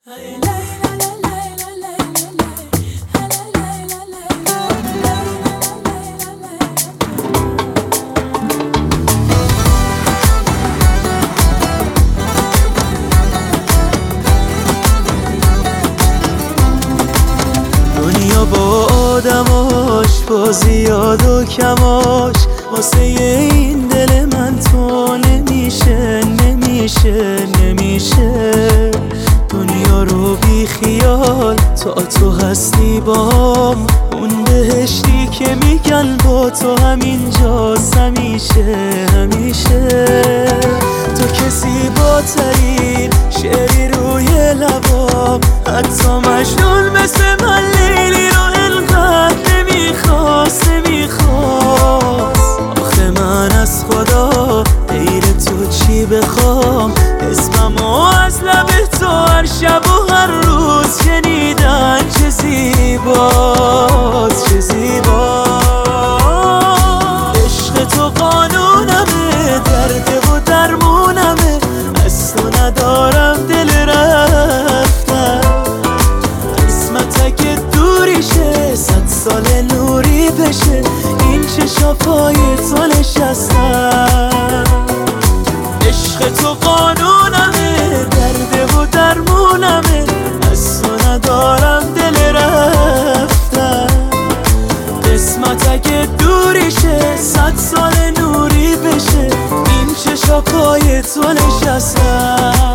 دنیا با آدماش، با زیاد و کماش، واسه این دل من تو نمیشه دنیا رو بی خیال تو هستی بام، اون بهشتی که میگن با تو همینجاست همیشه تو که زیباترین شعری روی لبام، حتی مجنون مثل من لیلی رو انقدر نمیخواست آخه من از خدا غیر تو چی بخوام؟ اسممو از لب تو هر شب و هر روز شنیدن، چه زیباست عشق تو قانونمه، درد و درمونمه، از تو ندارم دل رفتن. قسمت اگه دوریشه 100 سال نوری بشه، این چشا پای تو نشستن. عشق تو قانونمه، درد و درمونمه، از تو ندارم دل رفتن. قسمت اگه دوریشه 100 سال نوری بشه، این چشا پای تو نشستن.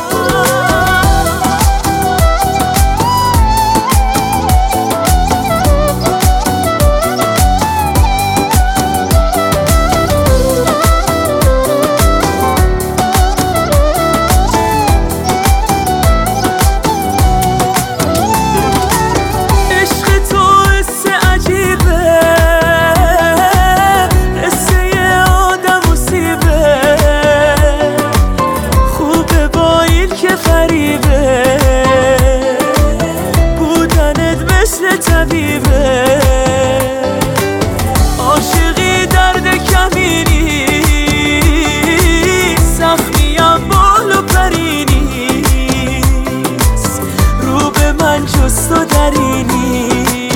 عاشقی درد کمینی، سختیم بال و پرینیست، رو به من جز تو درینی.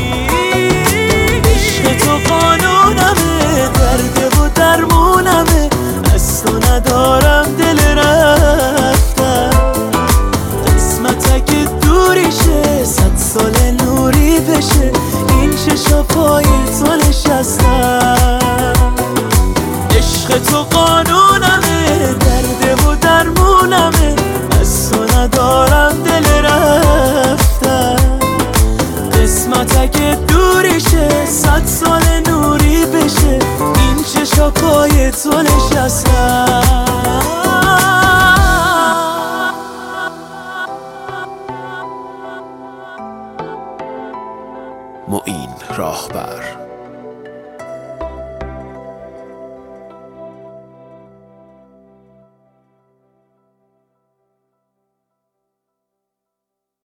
عشق تو قانونمه، درد و درمونمه، از تو ندارم دل رفتن. قسمت اگه دوریشه 100 سال نوری بشه، این چشا پای تو نشستن. عشق تو قانونمه، درد و درمونمه، از تو ندارم دل رفتن. قسمت اگه دوریشه 100 سال نوری بشه، این چشا پای تو نشستن. معین راهبر